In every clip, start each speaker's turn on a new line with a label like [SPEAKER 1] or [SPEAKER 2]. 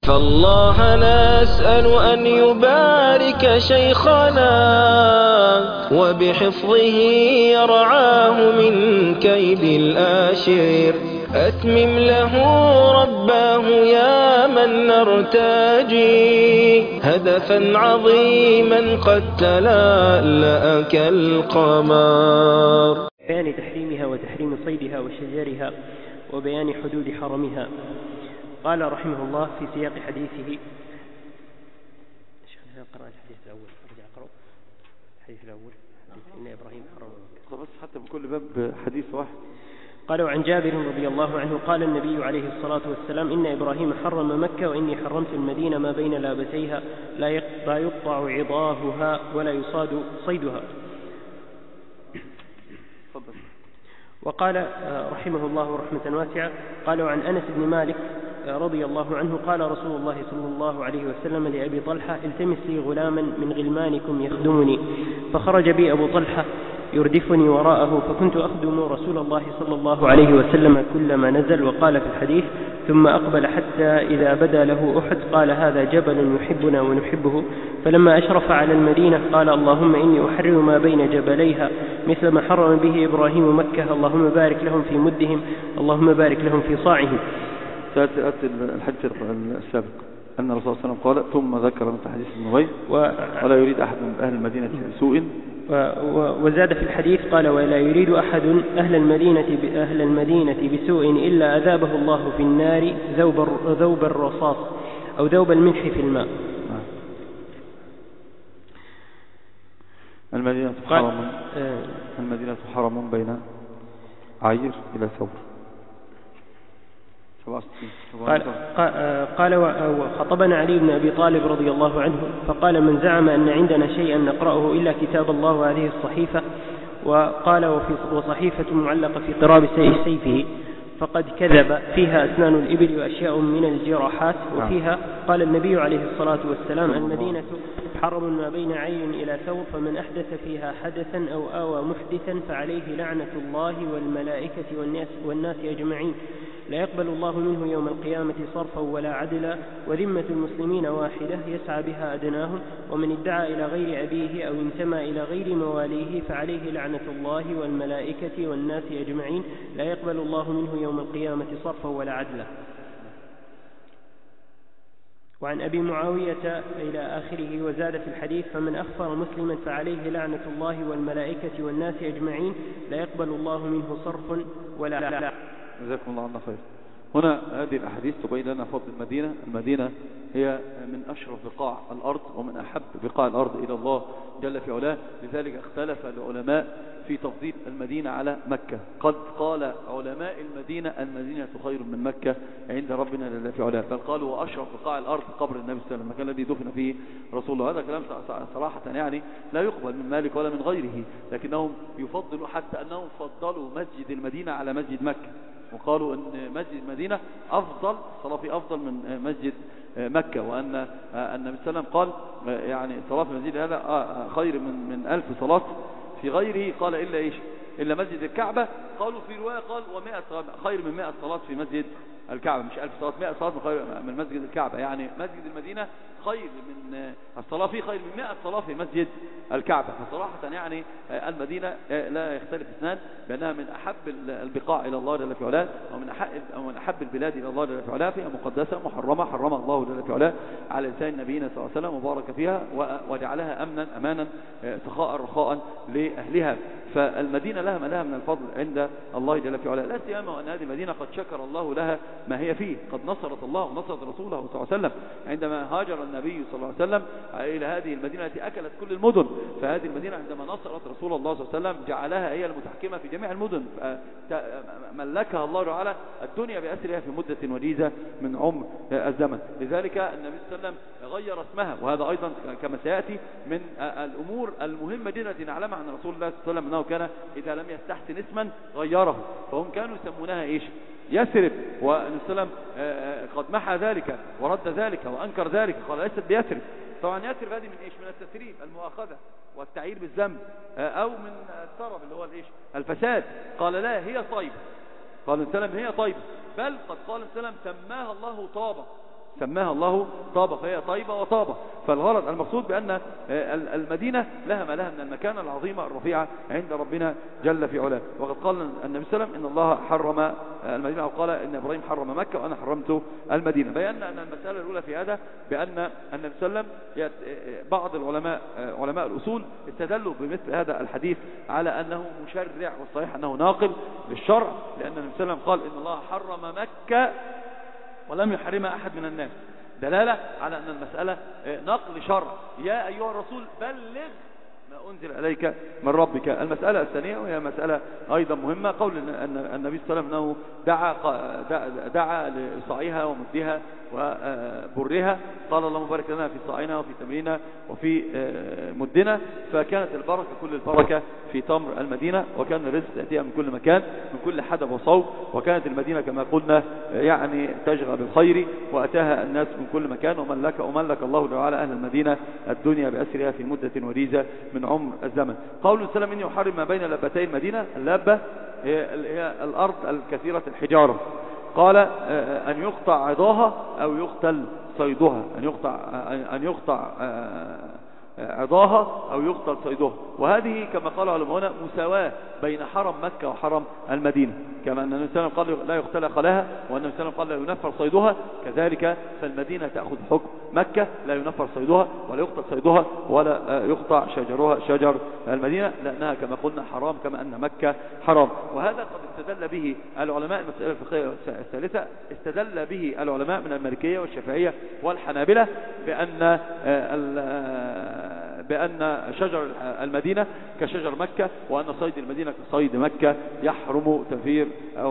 [SPEAKER 1] فالله نسأل أن يبارك شيخنا وبحفظه يرعاه من كيد الآشر. أتمم له رباه يا من نرتجي هدفا عظيما قد تلألأ كالقمر.
[SPEAKER 2] بيان تحريمها وتحريم صيدها وشجرها وبيان حدود حرمها. قال رحمه الله في سياق حديثه. قرأ الحديث الأول، أرجع أقرأ الحديث الأول، إن إبراهيم حرم مكة.
[SPEAKER 3] بس حتى بكل باب حديث واحد.
[SPEAKER 2] قال: وعن جابر رضي الله عنه قال النبي عليه الصلاة والسلام: إن إبراهيم حرم مكة وإني حرمت المدينة ما بين لابتيها لا يقطع عضاهها ولا يصاد صيدها. وقال رحمه الله رحمة واسعة: قال: وعن أنس بن مالك رضي الله عنه قال رسول الله صلى الله عليه وسلم لأبي طلحة: التمس لي غلاما من غلمانكم يخدمني. فخرج بي أبو طلحة يردفني وراءه، فكنت أخدم رسول الله صلى الله عليه وسلم كلما نزل. وقال في الحديث: ثم أقبل حتى إذا بدا له أحد قال: هذا جبل يحبنا ونحبه. فلما أشرف على المدينة قال: اللهم إني أحرم ما بين جبليها مثل ما حرم به إبراهيم مكة، اللهم بارك لهم في مدهم، اللهم بارك لهم في صاعهم.
[SPEAKER 3] تأتي الحديث السابق أن الرسول صلى الله عليه وسلم قال: ثم ذكر مثل حديث النبي ولا يريد أحد من أهل المدينة بسوء.
[SPEAKER 2] وزاد في الحديث قال: ولا يريد أحد أهل المدينة بسوء إلا أذابه الله في النار ذوب الرصاص أو ذوب الملح في الماء.
[SPEAKER 3] المدينة حرم بين عير إلى ثور.
[SPEAKER 2] قال: وخطبنا علي بن أبي طالب رضي الله عنه فقال: من زعم أن عندنا شيئا نقرأه إلا كتاب الله وهذه الصحيفة. وقال: وصحيفة معلقة في قراب سيفه فقد كذب، فيها أسنان الإبل وأشياء من الجراحات. وفيها قال النبي عليه الصلاة والسلام: المدينة حرم ما بين عين إلى ثور، فمن أحدث فيها حدثا أو آوى محدثا فعليه لعنة الله والملائكة والناس أجمعين، لا يقبل الله منه يوم القيامة صرفا ولا عدلا، وذمة المسلمين واحدة يسعى بها أدناهم، ومن ادعى إلى غير أبيه أو انتمى إلى غير مواليه فعليه لعنة الله والملائكة والناس أجمعين، لا يقبل الله منه يوم القيامة صرفا ولا عدلا. وعن أبي معاوية إلى آخره. وزاد في الحديث: فمن أخفر مسلما فعليه لعنة الله والملائكة والناس أجمعين، لا يقبل الله منه صرف ولا عدلا.
[SPEAKER 3] جزاكم الله عنا خير. هنا هذه الأحاديث تبين لنا فضل المدينة. المدينة هي من أشرف بقاع الأرض ومن أحب بقاع الأرض إلى الله جل في علاه، لذلك اختلف العلماء في تفضيل المدينة على مكة. قد قال علماء المدينة خير من مكة عند ربنا جل في علاه، بل قالوا وأشرف بقاع الأرض قبر النبي صلى الله عليه وسلم، المكان الذي دفن فيه رسول الله. هذا كلام صراحة يعني لا يقبل من مالك ولا من غيره، لكنهم يفضلوا حتى أنهم فضلوا مسجد المدينة على مسجد مكة، وقالوا أن مسجد المدينة أفضل، الصلاة فيه أفضل من مسجد مكة، وأن النبي صلى الله عليه وسلم قال يعني الصلاة في المسجد هذا خير من 1000 صلاة في غيره. قال إلا إيش؟ إلا مسجد الكعبة. قالوا في رواية قال خير من 100 صلاة في مسجد الكعبة، مش 1000 صلاة، 100 صلاة من مسجد الكعبة. يعني مسجد المدينة خير من الصلاة فيه خير من 100 صلاة في مسجد الكعبة. فصراحة يعني المدينة لا يختلف اثنان بأنها من أحب البقاع إلى الله جل في علاه، ومن أحب البلاد إلى الله جل في علاه، فيها مقدسة محرمة حرمها الله جل في علاه على لسان نبينا صلى الله عليه وسلم وبارك فيها وجعلها أمانا سخاء رخاء لأهلها. فالمدينة لها من الفضل عند الله جل في علاه، لا سيما وأن هذه المدينة قد شكر الله لها ما هي فيه، قد نصرت الله ونصرت رسوله صلى الله عليه وسلم عندما هاجر النبي صلى الله عليه وسلم إلى هذه المدينة التي أكلت كل المدن. فهذه المدينة عندما نصرت رسول الله صلى الله عليه وسلم جعلها هي المتحكمة في جميع المدن، ملكها الله تعالى الدنيا بأسرها في مدة وجيزة من عمر الزمن. لذلك النبي صلى الله عليه وسلم غير اسمها، وهذا أيضا كما سيأتي من الأمور المهمة جدا التي نعلمها عن رسول الله صلى الله عليه وسلم، أنه كان إذا لم يستحسن اسما غيره. فهم كانوا يسمونها إيش؟ يثرب، والنبي صلى الله عليه وسلم قد محى ذلك ورد ذلك وأنكر ذلك، قال ليست بيثرب. طبعا يثرب هذه من إيش؟ من التثريب، المؤاخذة والتعيير بالذنب، أو من الثرب اللي هو الإيش؟ الفساد. قال لا، هي طيبة. قال النبي صلى الله عليه وسلم هي طيبة، بل قد قال النبي صلى الله عليه وسلم سماها الله طابة، سماها الله طابة، فهي طيبة وطابة. فالغرض المقصود بأن المدينة لها ما لها من المكانة العظيمة الرفيعة عند ربنا جل في علاه. وقد قال النبي صلى الله عليه وسلم إن الله حرم المدينة، أو قال إن إبراهيم حرم مكة وأنا حرمت المدينة. بينا أن المسألة الأولى في هذا بأن النبي صلى الله عليه وسلم بعض العلماء علماء الأصول استدلوا بمثل هذا الحديث على أنه مشرع، والصحيح أنه ناقل للشرع، لأن النبي صلى الله عليه وسلم قال إن الله حرم مكة ولم يحرمها أحد من الناس، دلالة على أن المسألة نقل شرع. يا أيها الرسول بلغ ما أنزل عليك من ربك. المسألة الثانية وهي مسألة أيضا مهمة، قول أن النبي صلى الله عليه وسلم أنه دعا لصاعها ومدها وبرها، قال اللهم بارك لنا في صاعنا وفي تمرنا وفي مدنا، فكانت البركة كل البركة في تمر المدينة، وكان الرزق يأتيها من كل مكان من كل حدب وصوب، وكانت المدينة كما قلنا يعني تشغى بالخير وأتاها الناس من كل مكان، وملك الله تعالى أهل المدينة الدنيا بأسرها في مدة وريزة من عمر الزمن. قول السلام إني أحرم ما بين لبتي المدينة، اللابة هي الأرض الكثيرة الحجارة، قال أن يقطع عضاها أو يقتل صيدها، أن يقطع عضاها أو يقتل صيدها. وهذه كما قال علماؤنا مساواة بين حرم مكة وحرم المدينة، كما أن النبي صلى الله عليه وسلم قال لا يقتل خلاها، وأن النبي صلى الله عليه وسلم قال لا ينفر صيدها، كذلك فالمدينة تأخذ حكم مكة، لا ينفر صيدها ولا يقتل صيدها ولا يقطع شجر المدينة، لأنها كما قلنا حرام كما أن مكة حرام. وهذا قد استدل به العلماء، المسألة الفقهية الثالثة استدل به العلماء من المالكية والشافعية والحنابلة بأن شجر المدينة كشجر مكة، وأن صيد المدينة كصيد مكة، يحرم تنفير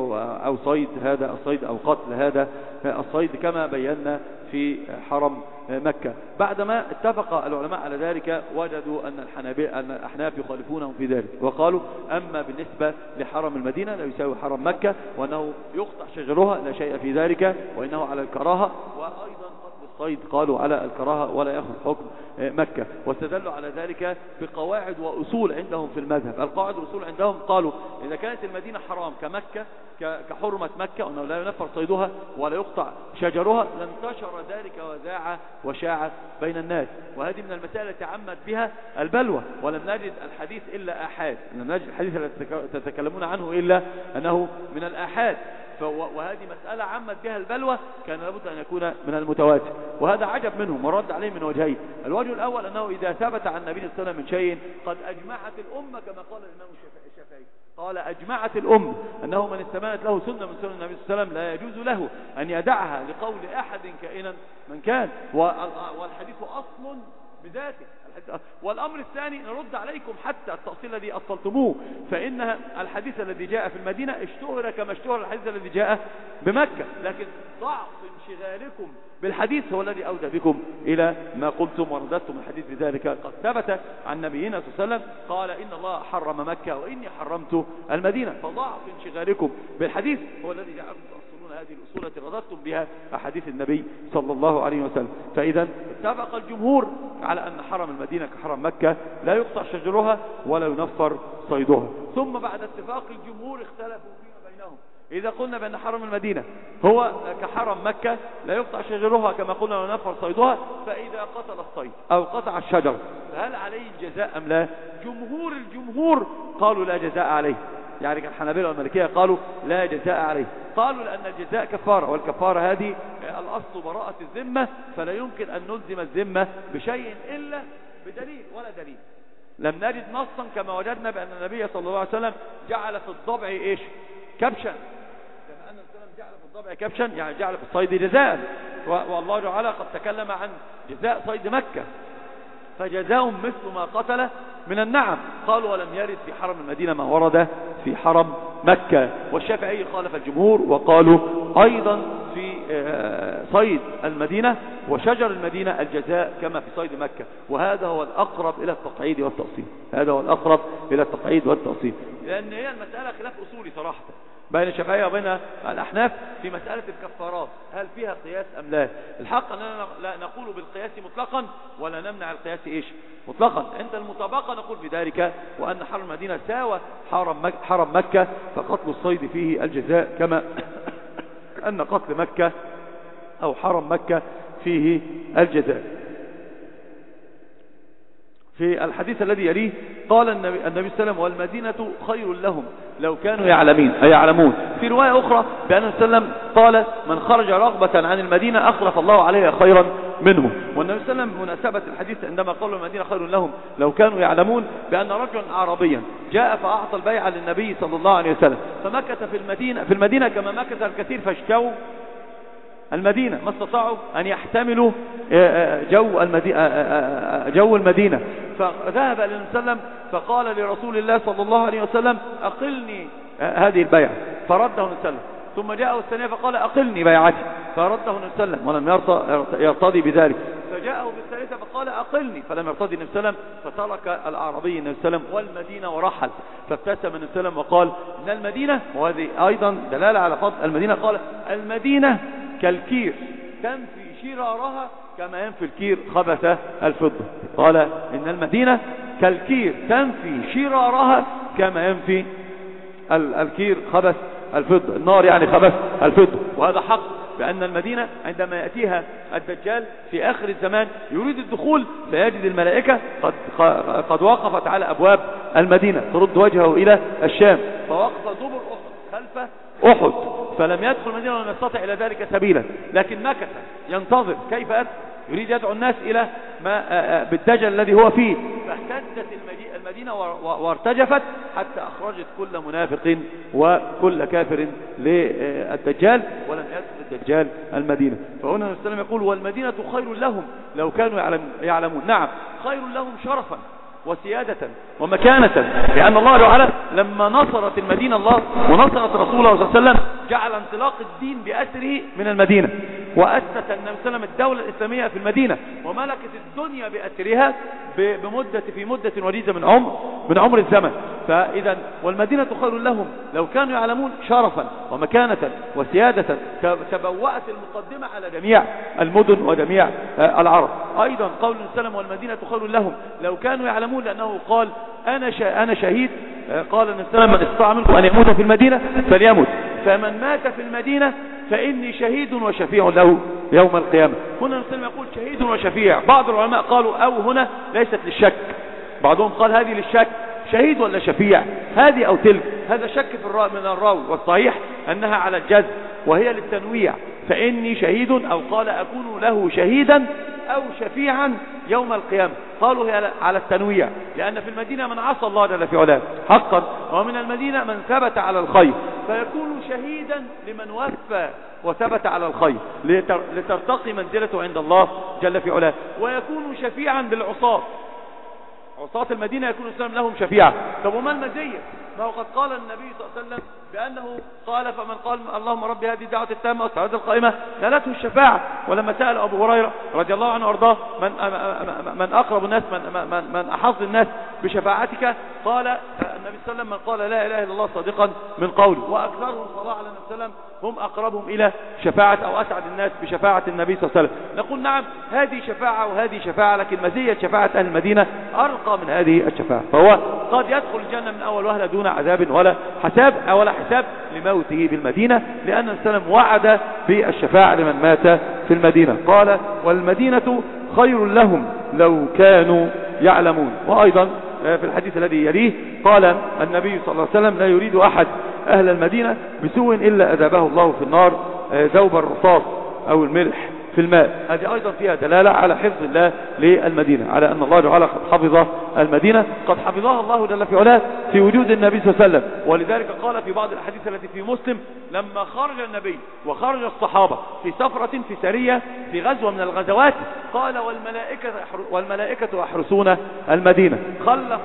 [SPEAKER 3] أو صيد هذا الصيد أو قتل هذا الصيد كما بينا في حرم مكة. بعدما اتفق العلماء على ذلك وجدوا أن الأحناف يخالفونهم في ذلك، وقالوا أما بالنسبة لحرم المدينة لا يساوي حرم مكة، وأنه يقطع شجرها لا شيء في ذلك، وإنه على الكراهة، وأيضا الصيد قالوا على الكراهة ولا يأخذ حكم مكة. واستدلوا على ذلك بقواعد وأصول عندهم في المذهب. القواعد والأصول عندهم قالوا إذا كانت المدينة حرام كمكة كحرمة مكة، وأنه لا ينفر صيدها ولا يقطع شجرها، لانتشر ذلك وذاع وشاع بين الناس. وهذه من المسائل التي عمت بها البلوى، ولم نجد الحديث إلا آحاد، لم نجد الحديث الذي تتكلمون عنه إلا أنه من الآحاد. وهذه مسألة عمت بها البلوى، كان لابد أن يكون من المتواتر، وهذا عجب منهم ورد عليه من وجهين. الوجه الأول أنه إذا ثبت عن النبي صلى الله عليه وسلم من شيء قد أجمعت الأمة، كما قال الإمام الشافعي قال أجمعت الأمة أنه من استمانت له سنة من سنة النبي صلى الله عليه وسلم لا يجوز له أن يدعها لقول أحد كائنا من كان، والحديث أصل بذاته. والأمر الثاني نرد عليكم حتى التأصيل الذي أصلتموه، فإن الحديث الذي جاء في المدينة اشتهر كما اشتهر الحديث الذي جاء بمكة، لكن ضعف انشغالكم بالحديث هو الذي أودى بكم إلى ما قلتم ورددتم الحديث بذلك. قد ثبت عن نبينا صلى الله عليه وسلم قال إن الله حرم مكة وإني حرمت المدينة، فضعف انشغالكم بالحديث هو الذي جعلكم تأصلون هذه الأصول التي رددتم بها أحاديث النبي صلى الله عليه وسلم. فإذا اتفق الجمهور على أن حرم المدينة كحرم مكة لا يقطع شجرها ولا ينفر صيدها. ثم بعد اتفاق الجمهور اختلفوا فيما بينهم، إذا قلنا بأن حرم المدينة هو كحرم مكة لا يقطع شجرها كما قلنا ولا ينفر صيدها، فإذا قتل الصيد أو قطع الشجر فهل عليه الجزاء أم لا؟ الجمهور قالوا لا جزاء عليه، يعني الحنابلة والمالكية قالوا لا جزاء عليه، قالوا لأن الجزاء كفارة، والكفارة هذه الأصل براءة الذمة، فلا يمكن أن نلزم الذمة بشيء إلا بدليل، ولا دليل. لم نجد نصا كما وجدنا بأن النبي صلى الله عليه وسلم جعل في الضبع إيش؟ كبشا، كما أن النبي جعل في الضبع كبشا، يعني جعل في الصيد جزاء، والله تعالى قد تكلم عن جزاء صيد مكة، فجزاهم مثل ما قتل من النعم. قالوا ولم يرد في حرم المدينة ما ورد في حرم مكة. والشافعي خالف الجمهور وقالوا أيضا في صيد المدينة وشجر المدينة الجزاء كما في صيد مكة، وهذا هو الأقرب إلى التقعيد والتأصيل، هذا هو الأقرب إلى التقعيد والتأصيل، لأن هي المسألة خلاف أصولي صراحة بين الشافعية وبين الأحناف في مسألة الكفارات، هل فيها قياس أم لا؟ الحق أننا لا نقول بالقياس مطلقا ولا نمنع القياس إيش مطلقا، عند المطابقة نقول بذلك، وأن حرم المدينة ساوى حرم مكة، فقتل الصيد فيه الجزاء كما أن قتل مكة أو حرم مكة فيه الجزاء. في الحديث الذي يليه قال النبي صلى الله عليه وسلم والمدينة خير لهم لو كانوا يعلمون. في رواية أخرى بأن النبي صلى الله عليه وسلم قال من خرج رغبة عن المدينة أخلف الله عليها خيرا منه. والنبي صلى الله عليه وسلم مناسبة الحديث عندما قال المدينة خير لهم لو كانوا يعلمون بأن رجلا أعرابيا جاء فأعطى البيع للنبي صلى الله عليه وسلم فمكث في المدينة كما مكث الكثير فاشتوا المدينة ما استطاعوا أن يحتملوا جو المدينة فذهب إلى النبي صلى الله عليه وسلم فقال لرسول الله صلى الله عليه وسلم أقلني هذه البيعة فرده النبي صلى الله عليه وسلم. ثم جاءه الثانية فقال أقلني بيعتي فرده النبي صلى الله عليه وسلم ولم يرتضي بذلك. فجاءه بالثالثة فقال أقلني فلم يرتضي النبي صلى الله عليه وسلم فترك الأعرابي النبي صلى الله عليه وسلم والمدينة ورحل. فابتسم النبي صلى الله عليه وسلم وقال إن المدينة وهذه أيضا دلالة على فضل المدينة قال المدينة كالكير تنفي شرارها كما ينفي الكير خبث الفضة. قال إن المدينة كالكير تنفي شرارها كما ينفي الكير خبث الفضة النار يعني خبث الفضة. وهذا حق بأن المدينة عندما يأتيها الدجال في آخر الزمان يريد الدخول فيجد الملائكة قد وقفت على أبواب المدينة ترد وجهه إلى الشام فوقف دبر خلف أحد فلم يدخل المدينة ولم يستطع إلى ذلك سبيلا لكن مكث ينتظر كيف أتى يريد يدعو الناس إلى ما بالدجل الذي هو فيه فاهتزت المدينة وارتجفت حتى أخرجت كل منافق وكل كافر للدجال ولم يدخل الدجال المدينة. فهنا النبي صلى الله عليه وسلم يقول والمدينة خير لهم لو كانوا يعلمون. نعم خير لهم شرفا وسيادة ومكانة لأن الله تعالى لما نصرت المدينة الله ونصرت رسوله صلى الله عليه وسلم جعل انطلاق الدين بأسره من المدينة وأسس النبي صلى الله عليه وسلم الدولة الإسلامية في المدينة وملكت الدنيا بأسرها في مدة وجيزة من عمر الزمن. فإذا والمدينة خير لهم لو كانوا يعلمون شرفا ومكانة وسيادة تبوأت المقدمة على جميع المدن وجميع العرب. أيضا قول السلام والمدينة خير لهم لو كانوا يعلمون لأنه قال أنا شهيد. قال النبي صلى الله عليه وسلم من استطاع منكم أن يموت في المدينة فليمت فمن مات في المدينة فإني شهيد وشفيع له يوم القيامة. هنا النبي صلى الله عليه وسلم يقول شهيد وشفيع. بعض العلماء قالوا أو هنا ليست للشك بعضهم قال هذه للشك شهيد ولا شفيع هذه أو تلك هذا شك من الراوي والصحيح أنها على الجزم وهي للتنويع فإني شهيد أو قال أكون له شهيدا أو شفيعا يوم القيامة. قالوا هي على التنويع لأن في المدينة من عصى الله جل في علاه حقا ومن المدينة من ثبت على الخير فيكون شهيدا لمن وفى وثبت على الخير لترتقي منزلته عند الله جل في علاه ويكون شفيعا بالعصاة عصاة المدينة يكون الإسلام لهم شفيعا. طب وما المزية؟ ما هو قد قال النبي صلى الله عليه وسلم بأنه قال فمن قال اللهم رب هذه الدعوة التامة والصلاة القائمة نالته الشفاعة. ولما سأل أبو هريرة رضي الله عنه وارضاه من أقرب الناس من أحظ الناس بشفاعتك قال النبي صلى الله عليه وسلم من قال لا إله إلا الله صادقا من قوله وأكثرهم صلاة على النبي صلى الله عليه وسلم هم أقربهم إلى شفاعة أو أسعد الناس بشفاعة النبي صلى الله عليه وسلم. نقول نعم هذه شفاعة وهذه شفاعة لكن مزية شفاعة أهل المدينة أرقى من هذه الشفاعة فهو قد يدخل الجنة من أول وهلة دون عذاب ولا حساب لموته بالمدينة لأن السلام وعد بالشفاعة لمن مات في المدينة. قال والمدينة خير لهم لو كانوا يعلمون. وأيضا في الحديث الذي يليه قال النبي صلى الله عليه وسلم لا يريد أحد أهل المدينة بسوء إلا أذابه الله في النار ذوب الرصاص أو الملح في الماء. هذه أيضا فيها دلالة على حفظ الله للمدينة على أن الله تعالى قد حفظ المدينة قد حفظها الله جل في علاه في وجود النبي صلى الله عليه وسلم. ولذلك قال في بعض الأحاديث التي في مسلم لما خرج النبي وخرج الصحابة في سفرة في سرية في غزوة من الغزوات قال والملائكة يحرسون المدينة. خلف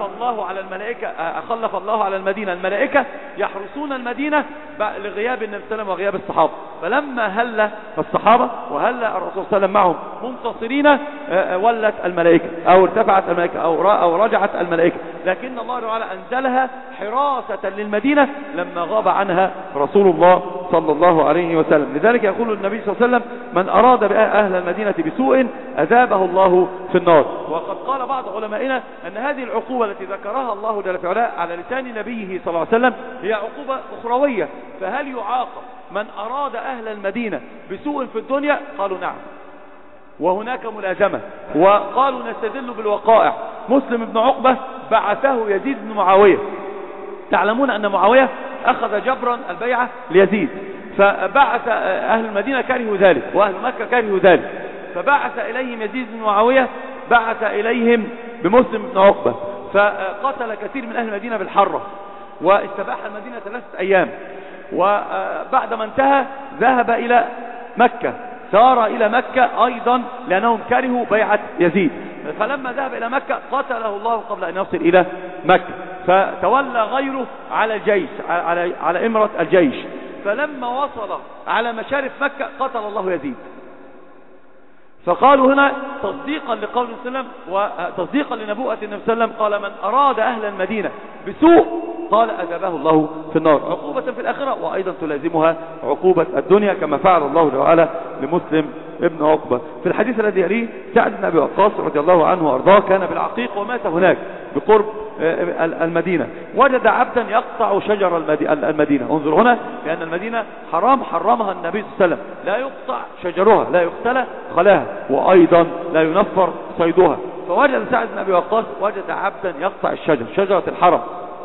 [SPEAKER 3] الله على المدينة الملائكة يحرسون المدينة لغياب النبي صلى الله عليه وسلم وغياب الصحابة. فلما هل الصحابة وهل الرسول صلى الله عليه وسلم معهم منتصرين ولت الملائكة أو ارتفعت الملائكة أو رجعت الملائكة لكن الله تعالى أنزلها حراسة للمدينة لما غاب عنها رسول الله صلى الله عليه وسلم. لذلك يقول النبي صلى الله عليه وسلم من أراد أهل المدينة بسوء أذابه الله في النار. وقد قال بعض علمائنا أن هذه العقوبة التي ذكرها الله جل في علاه على لسان نبيه صلى الله عليه وسلم هي عقوبة أخروية فهل يعاقب من أراد أهل المدينة بسوء في الدنيا قالوا نعم، وهناك ملازمة. وقالوا نستدل بالوقائع. مسلم بن عقبة بعثه يزيد بن معاوية. تعلمون أن معاوية أخذ جبرا البيعة ليزيد، فبعث أهل المدينة كرهوا ذلك وأهل مكة كرهوا ذلك، فبعث إليهم يزيد بن معاوية بعث إليهم بمسلم بن عقبة، فقتل كثير من أهل المدينة بالحرة واستباح المدينة 3 أيام. وبعد ما انتهى ذهب إلى مكة، سار إلى مكة أيضا لأنهم كرهوا بيعة يزيد، فلما ذهب إلى مكة قتله الله قبل أن يصل إلى مكة، فتولى غيره على الجيش على إمرة الجيش. فلما وصل على مشارف مكة قتل الله يزيد. فقالوا هنا تصديقا لقول النبي صلى الله عليه وسلم وتصديقا لنبوءة النبي صلى الله عليه وسلم، قال من أراد أهل المدينة بسوء قال أذابه الله في النار عقوبة في الآخرة، وأيضا تلازمها عقوبة الدنيا كما فعل الله تعالى لمسلم ابن عقبة. في الحديث الذي يليه سعد بن أبي وقاص رضي الله عنه وأرضاه كان بالعقيق ومات هناك بقرب المدينة، وجد عبدا يقطع شجر المدينة. انظر هنا، لأن المدينة حرام حرمها النبي صلى الله عليه وسلم، لا يقطع شجرها، لا يختلى خلاها، وأيضا لا ينفر صيدها. فوجد سعد بن أبي وقاص وجد عبدا يقطع الشجر، شجرة الحرم،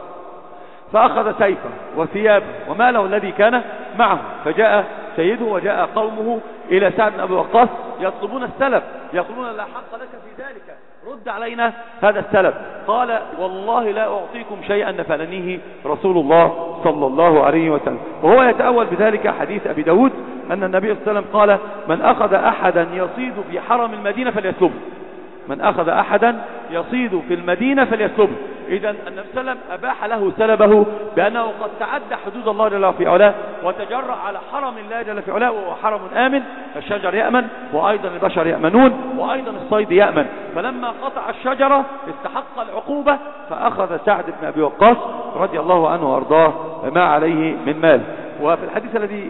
[SPEAKER 3] فأخذ سيفه وثيابه وماله الذي كان معه، فجاء سيده وجاء قومه إلى سعد بن أبي وقاص يطلبون السلب، يقولون لا حق لك في ذلك، رد علينا هذا السلب. قال والله لا أعطيكم شيئا نفلنيه رسول الله صلى الله عليه وسلم. وهو يتأول بذلك حديث أبي داود أن النبي صلى الله عليه وسلم قال من أخذ أحدا يصيد في حرم المدينة فليسلبه، من أخذ أحدا يصيد في المدينة فليسلبه. إذا النبي صلى الله عليه وسلم أباح له سلبه بأنه قد تعدى حدود الله جل في علاه وتجرأ على حرم الله جل في علاه، وهو حرم آمن، الشجر يأمن وأيضا البشر يأمنون وأيضا الصيد يأمن. فلما قطع الشجرة استحق العقوبة، فأخذ سعد بن أبي وقاص رضي الله عنه وأرضاه ما عليه من مال. وفي الحديث الذي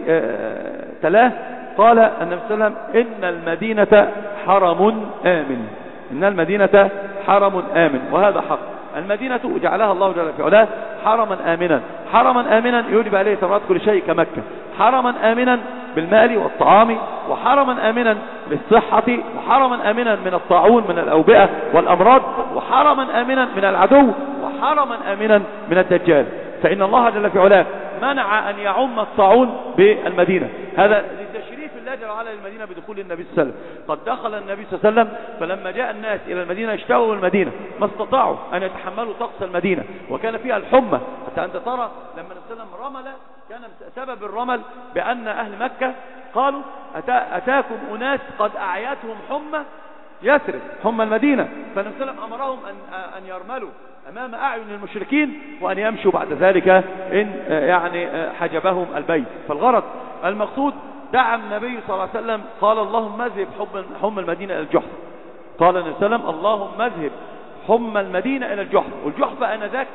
[SPEAKER 3] تلاه قال النبي صلى الله عليه وسلم إن المدينة حرم آمن، إن المدينة حرم آمن، وهذا حق. المدينة جعلها الله جل في علاه حرما آمنا، حرما آمنا يوجب عليه ثمرات كل شيء كمكة، حرما آمنا بالمال والطعام، وحرما آمنا بالصحة، وحرما آمنا من الطاعون من الأوبئة والأمراض، وحرما آمنا من العدو، وحرما آمنا من الدجال. فإن الله جل في علاه منع أن يعم الطاعون بالمدينة، هذا لتشريف الله جل وعلا للمدينة بدخول النبي صلى الله عليه وسلم. قد دخل النبي صلى الله عليه وسلم، فلما جاء الناس إلى المدينة اشتهوا المدينة، ما استطاعوا أن يتحملوا طقس المدينة، وكان فيها الحمى. حتى أنت ترى لما النبي صلى الله عليه وسلم رمل، كان سبب الرمل بأن أهل مكة قالوا أتاكم أناس قد أعياتهم حمى يثرب، حمى المدينة، فالنبي صلى الله عليه وسلم أمرهم أن يرملوا أمام أعين المشركين وأن يمشوا بعد ذلك إن يعني حجبهم البيت. فالغرض المقصود دعا النبي صلى الله عليه وسلم، قال اللهم اذهب حمى المدينة إلى الجحفة، قال النبي صلى الله عليه وسلم اللهم اذهب حمى المدينة إلى الجحفة. والجحفة آنذاك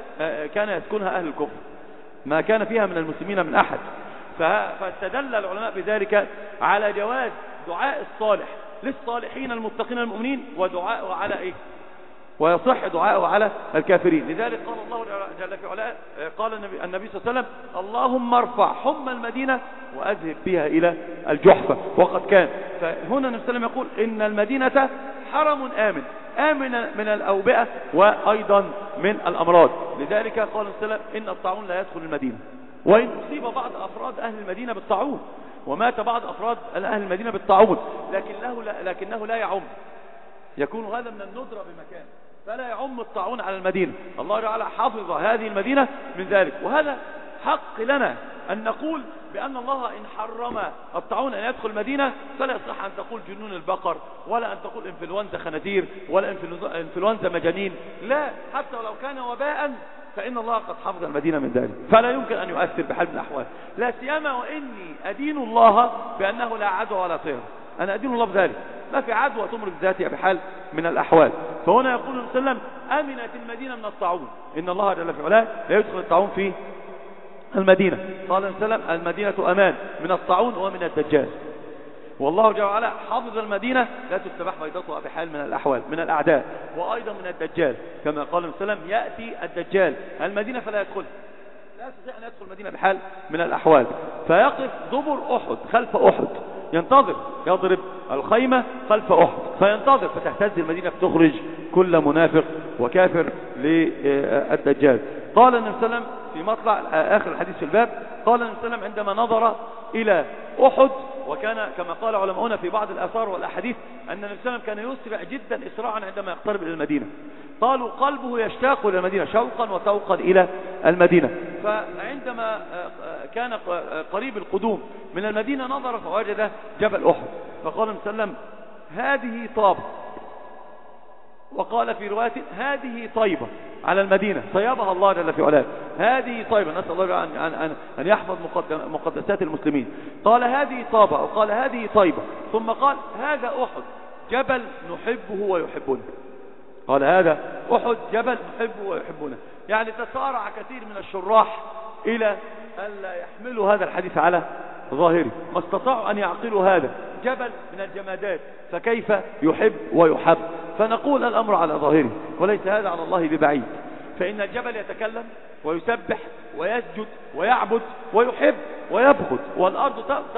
[SPEAKER 3] كان يسكنها أهل الكفر، ما كان فيها من المسلمين من أحد. فاستدل العلماء بذلك على جواز دعاء الصالح للصالحين المتقين المؤمنين، ودعاءه على إيه؟ ويصح دعاءه على الكافرين. لذلك قال الله جل في علاه، قال النبي صلى الله عليه وسلم اللهم ارفع حمى المدينة وأذهب بها إلى الجحفة، وقد كان. فهنا النبي صلى الله عليه وسلم يقول إن المدينة حرم آمن، آمن من الأوبئة وأيضا من الأمراض. لذلك قال النبي صلى الله عليه وسلم إن الطاعون لا يدخل المدينة، وإن أصيب بعض أفراد أهل المدينة بالطاعون، ومات بعض أفراد أهل المدينة بالطاعون، لكنه لا يعم، يكون هذا من الندرة بمكان، فلا يعم الطاعون على المدينة. الله تعالى حافظ هذه المدينة من ذلك. وهذا حق لنا أن نقول بأن الله إن حرم الطاعون أن يدخل المدينة فلا يصح أن تقول جنون البقر، ولا أن تقول انفلونزا خنازير، ولا انفلونزا مجانين، لا، حتى ولو كان وباء فإن الله قد حفظ المدينة من ذلك، فلا يمكن أن يؤثر بحال من الأحوال، لا سيما وإني أدين الله بأنه لا عدوى ولا طير، أنا أدين الله بذلك، ما في عدوى تمرض ذاتها بحال من الأحوال. فهنا يقول النبي صلى الله عليه وسلم أمنت المدينة من الطاعون، إن الله جل في علاه لا يدخل الطاعون في المدينة. قال النبي صلى الله عليه وسلم المدينة أمان من الطاعون ومن الدجال، والله جل وعلا حافظ المدينة لا تستباح بيضتها بحال من الأحوال من الأعداء، وأيضا من الدجال، كما قال النبي صلى الله عليه وسلم يأتي الدجال المدينة فلا يدخل، لا يستطيع أن يدخل المدينة بحال من الأحوال، فيقف دبر أحد خلف أحد ينتظر، يضرب الخيمة خلف أحد فينتظر، فتهتز المدينة فتخرج كل منافق وكافر للدجال. قال النبي صلى الله عليه وسلم في مطلع آخر الحديث في الباب، قال النبي صلى الله عليه وسلم عندما نظر إلى أحد، وكان كما قال علماؤنا في بعض الآثار والأحاديث أن النبي صلى الله عليه وسلم كان يسرع جدا إسراعا عندما يقترب إلى المدينة، قالوا قلبه يشتاق إلى المدينة شوقا وتوقا إلى المدينة. فعندما كان قريب القدوم من المدينة نظر فوجد جبل أحد، فقال النبي صلى الله عليه وسلم هذه طابة، وقال في رواية هذه طيبة على المدينة طيبها الله جل في علاه، هذه طيبة، نسأل الله أن يحفظ مقدسات المسلمين. قال هذه طابة أو قال هذه طيبة، ثم قال هذا أحد جبل نحبه ويحبنا. قال هذا أحد جبل نحبه ويحبنا. يعني تسارع كثير من الشراح إلى ألا يحملوا هذا الحديث على ظاهره، ما استطاعوا أن يعقلوا هذا جبل من الجمادات فكيف يحب ويحب، فنقول الأمر على ظاهره وليس هذا على الله ببعيد، فإن الجبل يتكلم ويسبح ويسجد ويعبد ويحب ويبغض، والأرض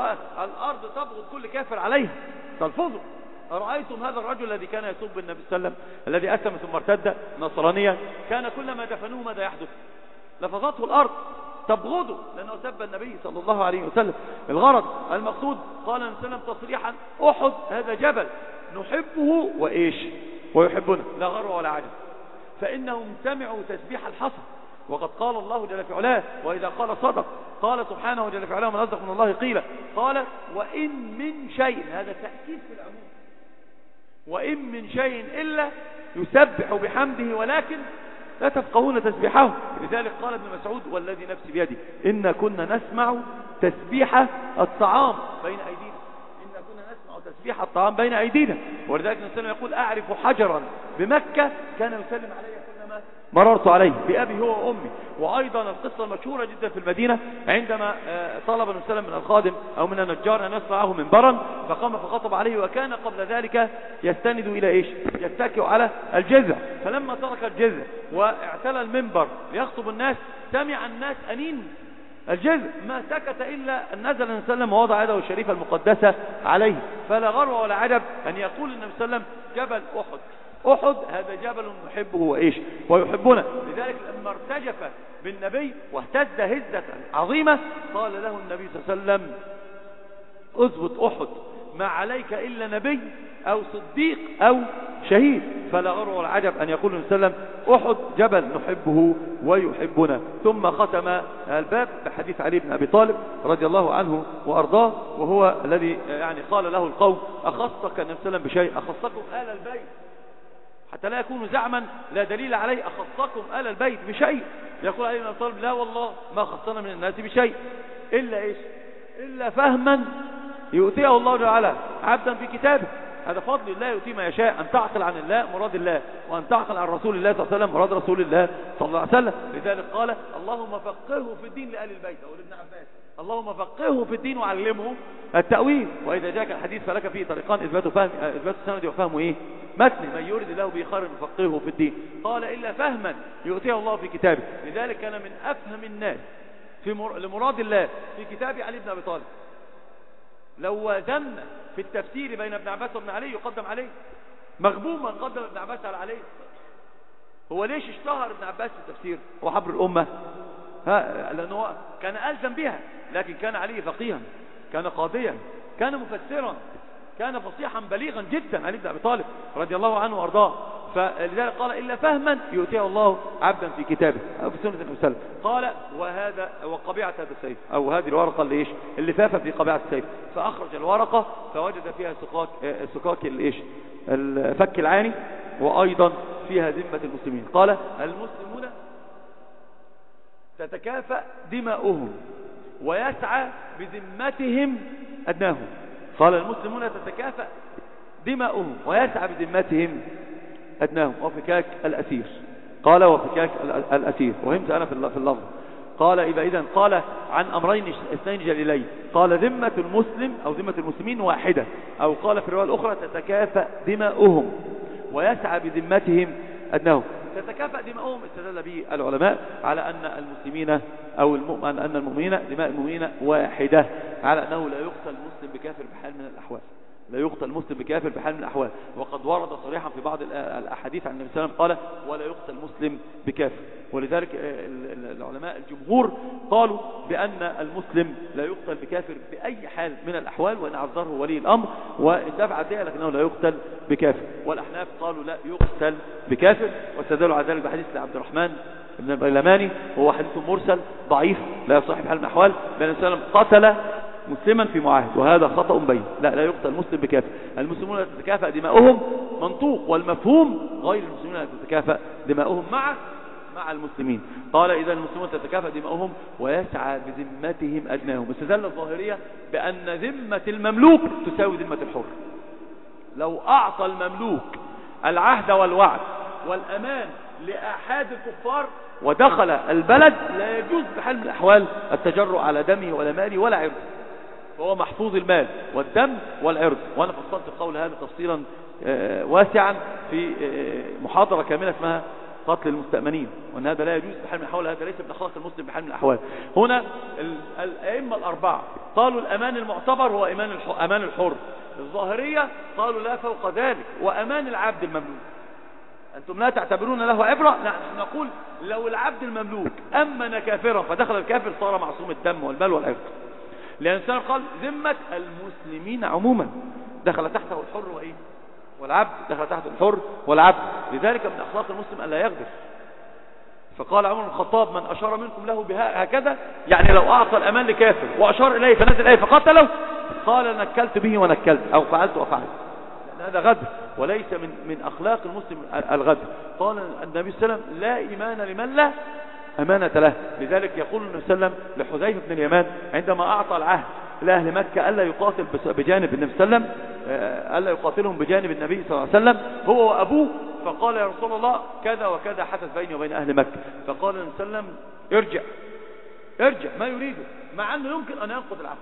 [SPEAKER 3] تبغض كل كافر عليها تلفظه. أرأيتم هذا الرجل الذي كان يسب النبي صلى الله عليه وسلم الذي أسلم ثم ارتد نصرانيا، كان كلما دفنوه ماذا يحدث؟ لفظته الأرض تبغضه لأنه سب النبي صلى الله عليه وسلم. الغرض المقصود قال النبي صلى الله عليه وسلم تصريحا أحد هذا جبل نحبه وإيش ويحبنا، لا غرو ولا عجب، فإنه مجتمع تسبيح الحصى، وقد قال الله جل في علاه وإذا قال صدق، قال سبحانه جل في علاه من أصدق من الله قيلا، قال وإن من شيء، هذا تأكيد في العموم، وإن من شيء إلا يسبح بحمده ولكن لا تفقهون تسبيحه. لذلك قال ابن مسعود والذي نفسي بيده إن كنا نسمع تسبيح الطعام بين أيدينا، إن كنا نسمع تسبيح الطعام بين أيدينا. ولذلك النبي يقول أعرف حجرا بمكة كان يسلم علي كلما مررت عليه بأبي هو وأمي. وأيضا القصة المشهورة جدا في المدينة عندما طلب النبي صلى الله عليه وسلم من الخادم أو من النجار أن يصنعه منبرا، فقام فخطب عليه، وكان قبل ذلك يستند إلى إيش؟ يتكئ على الجذع، فلما ترك الجذع واعتلى المنبر ليخطب الناس سمع الناس أنين الجذع، ما سكت إلا أن نزل النبي صلى الله عليه وسلم ووضع يده الشريفة المقدسة عليه. فلا غرو ولا عجب أن يقول النبي صلى الله عليه وسلم جبل أحد، أحد هذا جبل نحبه وإيش ويحبنا. لذلك لما ارتجف بالنبي واهتز هزة عظيمة قال له النبي صلى الله عليه وسلم اثبت أحد ما عليك إلا نبي أو صديق أو شهيد. فلا غرو ولا عجب أن يقول النبي صلى الله عليه وسلم أحد جبل نحبه ويحبنا. ثم ختم الباب بحديث علي بن أبي طالب رضي الله عنه وأرضاه، وهو الذي يعني قال له القوم أخصك النبي صلى الله عليه وسلم بشيء؟ أخصكم آل البيت، حتى لا يكون زعما لا دليل عليه، أخصكم آل البيت بشيء. يقول علي بن أبي طالب لا والله ما خصنا من الناس بشيء إلا إيش؟ إلا فهما يؤتيه الله تعالى عبدا في كتابه. هذا فضل الله يؤتي ما يشاء، أن تعقل عن الله مراد الله، وأن تعقل عن رسول الله صلى الله عليه وسلم مراد رسول الله صلى الله عليه وسلم. لذلك قال اللهم فقهه في الدين لآل البيت، أو لابن عباس اللهم فقهه في الدين وعلمه التأويل. وإذا جاءك الحديث فلك فيه طريقان، إثبات السند وفهمه إيه؟ متن، من يريد الله به خيرا يفقهه في الدين. قال إلا فهما يؤتيه الله في كتابه. لذلك كان من أفهم الناس لمراد الله في كتاب علي بن أبي طالب. لو وازن في التفسير بين ابن عباس وابن علي يقدم عليه، مغبوما قدم ابن عباس على علي. هو ليش اشتهر ابن عباس في التفسير وحبر الأمة؟ لأنه كان ألزم بها، لكن كان علي فقيها، كان قاضيا، كان مفسرا، كان فصيحا بليغا جدا علي بن أبي طالب رضي الله عنه وأرضاه. فلذلك قال إلا فهما يؤتيه الله عبدا في كتابه أو في سنة النبي صلى الله عليه وسلم. قال وهذا وقبيعة هذا السيف، أو هذه الورقة اللي إيش اللي فافة في قبيعة السيف، فأخرج الورقة فوجد فيها سكاك الإيش الفك العاني، وأيضا فيها ذمة المسلمين. قال المسلمون تتكافأ دماؤهم ويسعى بذمتهم أدناهم. قال المسلمون تتكافأ دماؤهم ويسعى بذمتهم أدناهم وفكاك الأسير. قال وفكاك الأسير، وهمت أنا في اللفظ. قال إذن قال عن أمرين اثنين جليلين، قال ذمة المسلم أو ذمة المسلمين واحدة، أو قال في الرواية الأخرى تتكافأ دماؤهم ويسعى بذمتهم أدناهم. تتكافأ دماؤهم. استدل به العلماء على أن المسلمين أو أن المؤمنين دماء المؤمنين واحدة، على أنه لا يقتل مسلم بكافر بحال من الأحوال، لا يقتل مسلم بكافر بحال من الأحوال. وقد ورد صريحا في بعض الأحاديث عن النبي صلى الله عليه وسلم قال ولا يقتل مسلم بكافر. ولذلك العلماء الجمهور قالوا بأن المسلم لا يقتل بكافر بأي حال من الأحوال، وإن عذره ولي الأمر وانتفع ذلك لكنه لا يقتل بكافر. والأحناف قالوا لا يقتل بكافر، واستدلوا على ذلك بحديث لعبد الرحمن بن الغيلماني وهو حديث مرسل ضعيف لا يصح بحال من الأحوال، بأن النبي صلى الله عليه وسلم قتل مسلما في معاهد، وهذا خطأ بين. لا يقتل مسلم بكافر. المسلمون لا تتكافأ دماؤهم منطوق، والمفهوم غير المسلمين لا تتكافأ دماؤهم مع المسلمين. قال إذا المسلمون تتكافأ دماؤهم ويسعى بذمتهم أدناهم. استدل الظاهرية بأن ذمة المملوك تساوي ذمة الحر. لو أعطى المملوك العهد والوعد والأمان لأحد الكفار ودخل البلد لا يجوز بحال من الأحوال التجرؤ على دمه ولا ماله ولا عرضه، فهو محفوظ المال والدم والعرض. وأنا فصلت القول هذا تفصيلا واسعا في محاضرة كاملة اسمها قتل المستأمنين، وأن هذا لا يجوز بحال من الأحوال، هذا ليس من أخلاق المسلم بحال من الأحوال. هنا الأئمة الأربعة قالوا الأمان المعتبر هو أمان الحر. الظاهرية قالوا لا فوق ذلك، وأمان العبد المملوك. أنتم لا تعتبرون له عبرة؟ نحن نقول لو العبد المملوك أمن كافرا فدخل الكافر صار معصوم الدم والمال والعرض، لأن الإنسان قال ذمة المسلمين عموما دخل تحته الحر وإيه والعبد، دخل تحته الحر والعبد. لذلك من أخلاق المسلم أن لا يغدر. فقال عمر بن الخطاب من أشار منكم له هكذا، يعني لو أعطى الأمان لكافر وأشار إليه فنزل إليه فقتله قال نكلت به ونكلت أو فعلت وفعلت، لأن هذا غدر وليس من أخلاق المسلم الغدر. قال النبي صلى الله عليه وسلم لا إيمان لمن لا أمانة له. لذلك يقول النبي صلى الله عليه وسلم لحذيفة بن اليمان عندما أعطى العهد لأهل مكة ألا يقاتل بجانب النبي صلى الله عليه وسلم، ألا يقاتلهم بجانب النبي صلى الله عليه وسلم هو وأبوه، فقال يا رسول الله كذا وكذا حدث بيني وبين أهل مكة. فقال النبي صلى الله عليه وسلم ارجع ما يريده، مع أنه يمكن أن ينقض العهد.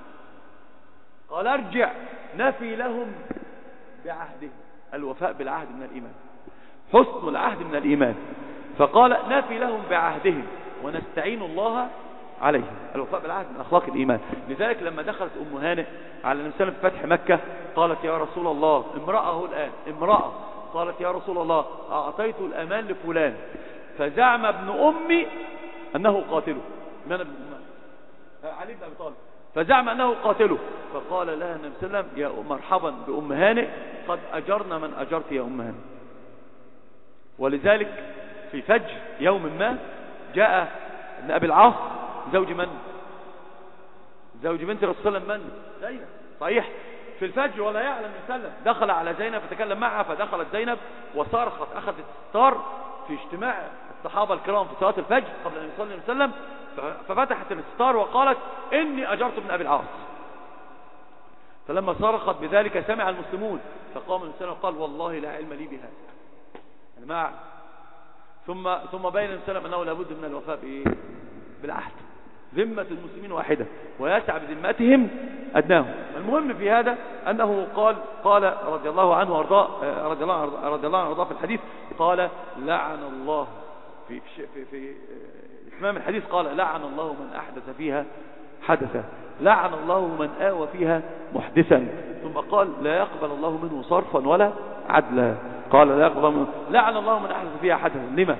[SPEAKER 3] قال ارجع نفي لهم بعهده، الوفاء بالعهد من الإيمان، حسن العهد من الإيمان. فقال نفي لهم بعهدهم ونستعين الله عليهم، الوفاء بالعهد من أخلاق الإيمان. لذلك لما دخلت أم هانئ على النبي صلى الله عليه وسلم في فتح مكة قالت يا رسول الله، امرأة الآن امرأة، قالت يا رسول الله أعطيت الأمان لفلان فزعم ابن أمي أنه قاتله، من ابن أمي؟ علي بن أبي طالب، فزعم أنه قاتله. فقال لها النبي صلى الله عليه وسلم يا مرحبا بأم هانئ، قد أجرنا من أجرت يا أم هانئ. ولذلك في فجر يوم ما جاء ابن أبي العاص زوج من؟ زوج بنت رسول الله من؟ زينب، صحيح، في الفجر ولا يعلم وسلم، دخل على زينب فتكلم معها، فدخلت زينب وصرخت، أخذت الستار في اجتماع الصحابة الكرام في صلاة الفجر قبل أن يصلي وسلم، ففتحت الستار وقالت إني أجرت ابن أبي العاص. فلما صرخت بذلك سمع المسلمون، فقام الإنسان وقال والله لا علم لي بهذا، أنا ما أعلم. ثم بين السلام أنه لابد من الوفاء بالعهد. ذمة المسلمين واحدة ويسعى بذمتهم أدناهم. المهم في هذا أنه قال رضي الله عنه وارضاه، رضي الله عنه وارضاه في الحديث قال لعن الله في إتمام الحديث قال لعن الله من أحدث فيها حدثا، لعن الله من آوى فيها محدثا. ثم قال لا يقبل الله منه صرفا ولا عدلا، قال لا يقبل منه، لعن الله من أحدث فيها حدثا. لما؟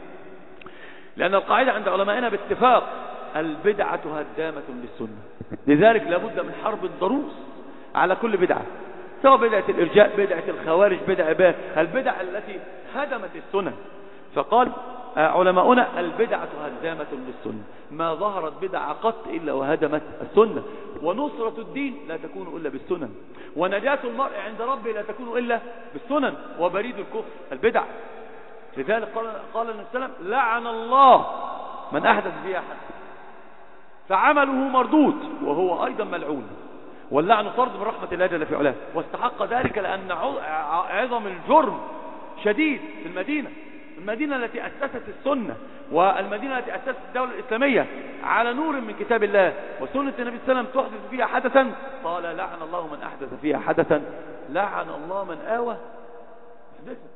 [SPEAKER 3] لأن القاعدة عند علمائنا باتفاق البدعة هدامة للسنة. لذلك لابد من حرب ضروس على كل بدعة، سواء بدعة الإرجاء، بدعة الخوارج، البدع التي هدمت السنة. فقال علماؤنا البدعة هدامة للسنة، ما ظهرت بدعة قط إلا وهدمت السنة، ونصرة الدين لا تكون إلا بالسنن، ونجاة المرء عند ربه لا تكون إلا بالسنن، وبريد الكفر البدع. لذلك قال النبي صلى الله عليه وسلم لعن الله من أحدث فيها حدث فعمله مردود وهو أيضا ملعون، واللعن طرد من رحمة الله جل في علاه، واستحق ذلك لأن عظم الجرم شديد في المدينة التي أسست السنة، والمدينة التي أسست الدولة الإسلامية على نور من كتاب الله وسنة النبي صلى الله عليه وسلم تحدث فيها حدثا، قال لعن الله من أحدث فيها حدثا، لعن الله من آوى محدثا. هذه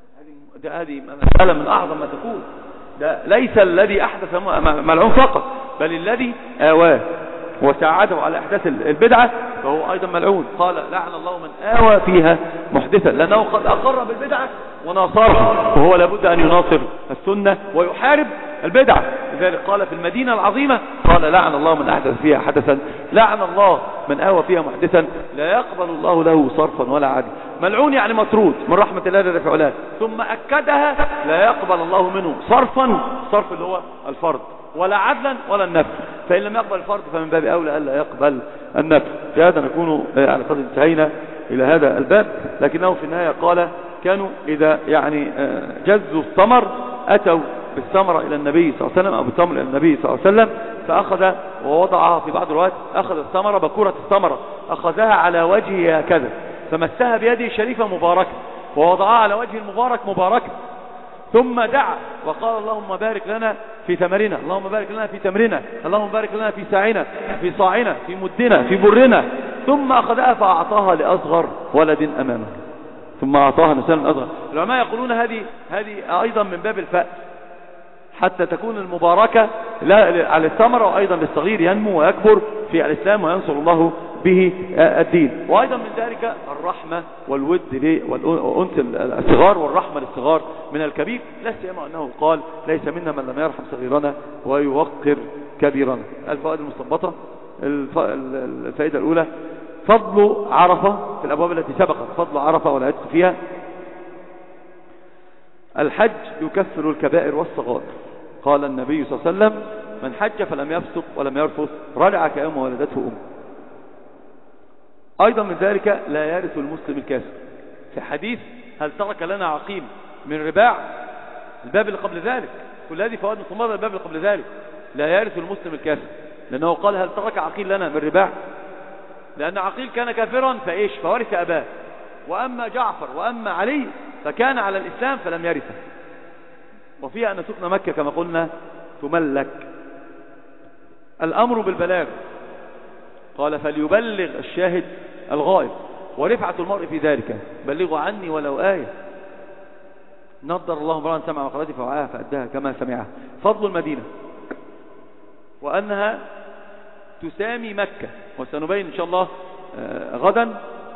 [SPEAKER 3] هذه مسألة من أعظم ما تكون. ده ليس الذي أحدث ملعون فقط، بل الذي آواه وساعده على إحداث البدعة فهو أيضا ملعون. قال لعن الله من آوى فيها محدثا، لأنه قد أقر بالبدعة وناصرها، وهو لابد أن يناصر السنة ويحارب البدعة. لذلك قال في المدينة العظيمة قال لعن الله من أحدث فيها حدثا، لعن الله من آوى فيها محدثا لا يقبل الله له صرفا ولا عدلا. ملعون يعني مطرود من رحمة الله جل في علاه. ثم أكدها لا يقبل الله منه صرفا، صرف اللي هو الفرض، ولا عدلا ولا النفل، فإن لم يقبل الفرض فمن باب أولى ألا يقبل النفل. في هذا نكون على قدر انتهينا إلى هذا الباب. لكنه في النهاية قال كانوا إذا يعني جزوا الثمر أتوا بالثمرة إلى النبي صلى الله عليه وسلم أو بالتمر إلى النبي صلى الله عليه وسلم، فأخذ ووضعها في بعض الروايات، أخذ الثمرة بكورة الثمرة أخذها على وجهه هكذا فمسها بيده الشريفة مباركة ووضعها على وجه المبارك مباركة، ثم دعا وقال اللهم بارك لنا في ثمرنا، اللهم بارك لنا في تمرنا، اللهم بارك لنا في ساعنا، في صاعنا، في مدنا، في برنا. ثم أخذها فأعطاها لأصغر ولد أمامه، ثم أعطاها نسال أصغر. العلماء يقولون هذه أيضا من باب الفأس، حتى تكون المباركة على الثمرة وأيضا للصغير ينمو ويكبر في الإسلام وينصر الله به الدين. وأيضا من ذلك الرحمة والود والأنس الصغار والرحمة للصغار من الكبير، لا سيما أنه قال ليس منا من لم يرحم صغيرنا ويوقر كبيرنا. الفوائد المستنبطة: الفائدة الأولى فضل عرفة في الأبواب التي سبقت، فضل عرفة ولا يدخل فيها. الحج يكفر الكبائر والصغائر، قال النبي صلى الله عليه وسلم من حج فلم يفسق ولم يرفث رجع كيوم ولدته أمه. أيضا من ذلك لا يرث المسلم الكافر، في حديث هل ترك لنا عقيم من رباع، الباب اللي قبل ذلك، كل هذه فوائد مستمرة الباب اللي قبل ذلك. لا يرث المسلم الكافر، لأنه قال هل ترك عقيل لنا من رباع، لأن عقيل كان كافرا فإيش فورث أباه، وأما جعفر وأما علي فكان على الإسلام فلم يرثه. وفيها أن سكن مكة كما قلنا تملك. الأمر بالبلاغ، قال فليبلغ الشاهد الغائب، ورفعة المرء في ذلك بلغوا عني ولو آية. نضر الله امرأ سمع مقالتي فوعاها فأداها كما سمعها. فضل المدينة وأنها تسامي مكة، وسنبين إن شاء الله غدا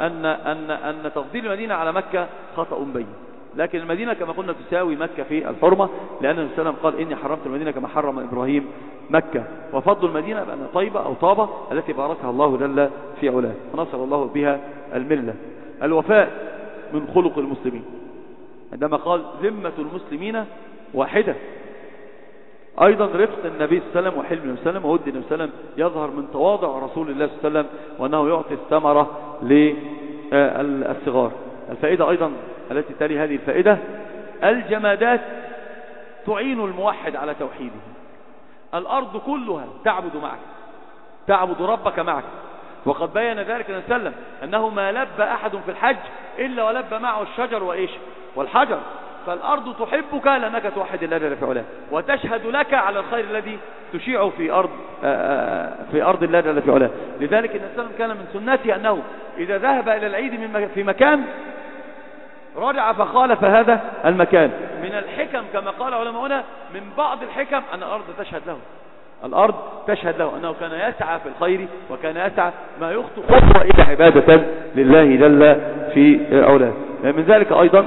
[SPEAKER 3] أن تفضيل المدينة على مكة خطأ بين، لكن المدينة كما قلنا تساوي مكة في الحرمة، لأن النبي صلى الله عليه وسلم قال إني حرمت المدينة كما حرم إبراهيم مكة. وفضل المدينة بأن طيبة أو طابة التي باركها الله جل في علاه ونصر الله بها الملة. الوفاء من خلق المسلمين، عندما قال ذمة المسلمين واحدة. أيضا رفق النبي صلى الله عليه وسلم وحلم النبي صلى الله عليه وسلم وود النبي صلى الله عليه وسلم يظهر من تواضع رسول الله صلى الله عليه وسلم وأنه يعطي الثمرة للصغار. الفائدة أيضا التي تلي هذه الفائدة: الجمادات تعين الموحد على توحيده. الأرض كلها تعبد معك، تعبد ربك معك، وقد بين ذلك النبي صلى الله عليه وسلم أنه ما لب أحد في الحج إلا ولب معه الشجر وإيش والحجر. فالأرض تحبك لأنك توحد الله جل في علاه، وتشهد لك على الخير الذي تشيعه في أرض الله جل في علاه. لذلك النبي صلى الله عليه وسلم كان من سنته أنه إذا ذهب إلى العيد في مكان رجع فخالف هذا المكان. من الحكم كما قال علماؤنا من بعض الحكم أن الأرض تشهد له، الأرض تشهد له أنه كان يسعى في الخير وكان يسعى ما يخطو خطوة إلى عبادة لله جل في علاه. من ذلك أيضا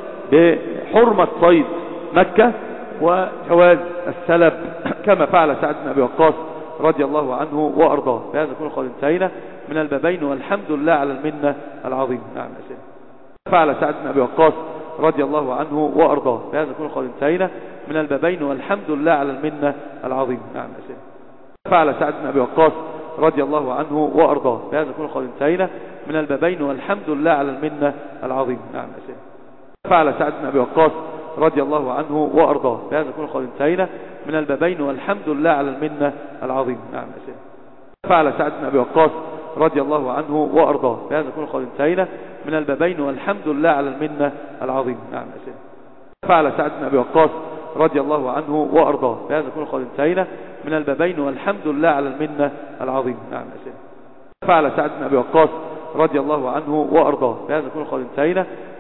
[SPEAKER 3] بحرمة صيد مكة وجواز السلب كما فعل سعد بن أبي وقاص رضي الله عنه وأرضاه. بهذا نكون قد انتهينا من البابين والحمد لله على المنة العظيمة. نعم أسئلة. فعل سعد بن أبي وقاص رضي الله عنه وأرضاه. بهذا نكون قد انتهينا من البابين والحمد لله على المنة العظيمة. نعم أسئلة. فعل سعد بن أبي وقاص رضي الله عنه وأرضاه. بهذا نكون قد انتهينا من البابين والحمد لله على المنة العظيمة. نعم أسئلة. فعل سعد بن أبي وقاص رضي الله عنه وأرضاه. بهذا نكون قد انتهينا من البابين والحمد لله على المنة العظيمة. نعم أسئلة. فعل سعد بن أبي وقاص رضي الله عنه وأرضاه. بهذا نكون قد انتهينا من البابين والحمد لله على المنة العظيمة. نعم أسئلة. فعل سعد بن أبي وقاص رضي الله عنه وأرضاه. بهذا نكون قد انتهينا من البابين والحمد لله على المنة العظيمة. نعم أسئلة. فعل سعد بن أبي وقاص رضي الله عنه وأرضاه. بهذا نكون قد انتهينا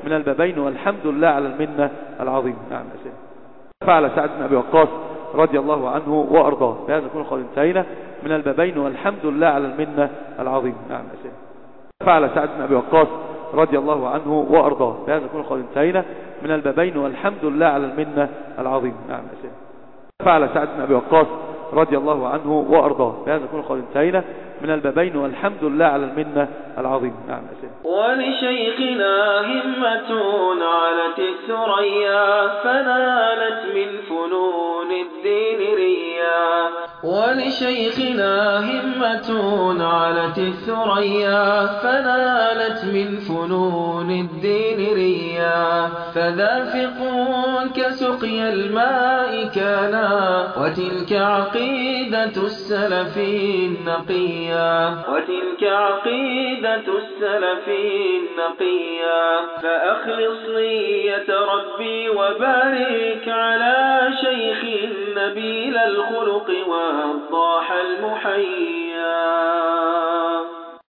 [SPEAKER 3] من البابين، والحمد لله على المنة العظيمة. نعم أسئلة. فعل سعد بن أبي وقاص رضي الله عنه وأرضاه. بهذا يكون قد انتهينا من البابين، والحمد لله على المنة العظيمة. نعم أسئلة. فعل سعد بن أبي وقاص رضي الله عنه وأرضاه. بهذا يكون قد انتهينا من البابين، والحمد لله على المنة العظيمة. نعم أسئلة. فعل سعد بن أبي وقاص رضي الله عنه وأرضاه. بهذا يكون قد انتهينا من البابين، والحمد لله على المنة العظيمة. نعم أسئلة.
[SPEAKER 1] ولشيخنا همة علت الثريا فنالت من فنون الدين ريا. ولشيخنا همة علت الثريا فنالت من فنون الدين ريا. فذافق كسقي الماء كانا وتلك عقيدة السلف النقيا. وتلك عقيدة السلف النقيا. فأخلص نية ربي وبارك على شيخ نبيل الخلق والضاح المحيا.